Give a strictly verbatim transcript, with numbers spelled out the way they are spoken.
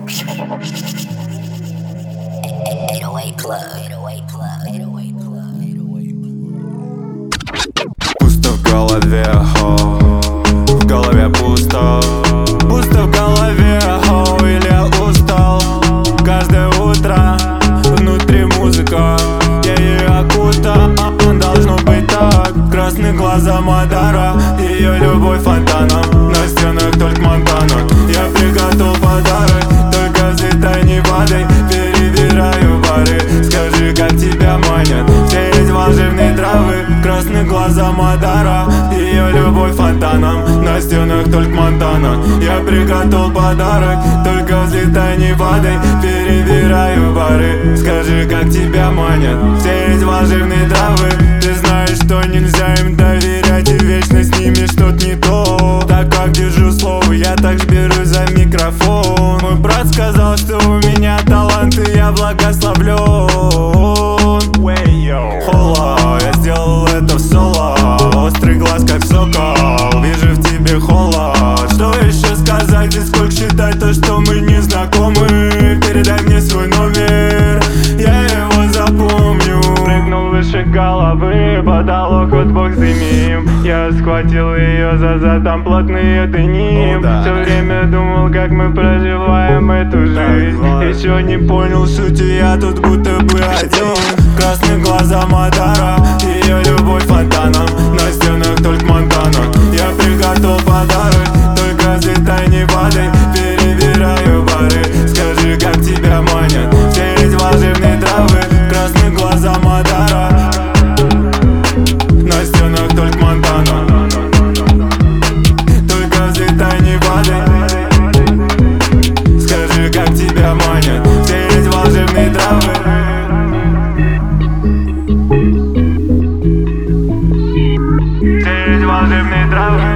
eight oh eight plug, eight oh eight plug, eight oh eight plug, eight oh eight plug. Пусто в голове, о, в голове пусто. Пусто в голове, о, или я устал. Каждое утро внутри музыка, я ее окутал. Должно быть так. Красные глаза Мадара, ее любовь фонтаном. На стенах только Монтана. Я приготовил подарок, только взлетай не падай. Перебираю бары, скажи, как тебя манят все эти волшебные травы. Красные глаза Мадара, ее любовь фонтаном. На стенах только Монтана. Я приготовил подарок, только взлетай не падай. Перебираю бары, скажи, как тебя манят все эти волшебные травы. Ты знаешь, что нельзя им доверять, и вечно с ними что-то не то. Так как держу слово, я так берусь за микрофон. Мой брат сказал, что у меня талант, и я благословлен. Хола, я сделал это в соло. Острый глаз как сокол, вижу в тебе холод. Что еще сказать и сколько считать то, что мы не знакомы? Передай мне свой номер, я его запомню. Прыгнул выше головы, потолок вот бог дымим. Я схватил ее за зад, там плотный это ним. Все время думал, как мы проживаем эту жизнь. Еще не понял сути, я тут будто бы один. Красные глаза Мадара, ее любовь фонтаном. На стенах только Монтана. Я приготовил подарок, только взлетай не падай. Перебираю бары, скажи, как тебя манят все эти волшебные травы. Красные глаза Мадара, на стенах только Монтана. Только взлетай не падай. Скажи, как тебя манят все эти волшебные травы. Волшебные травы.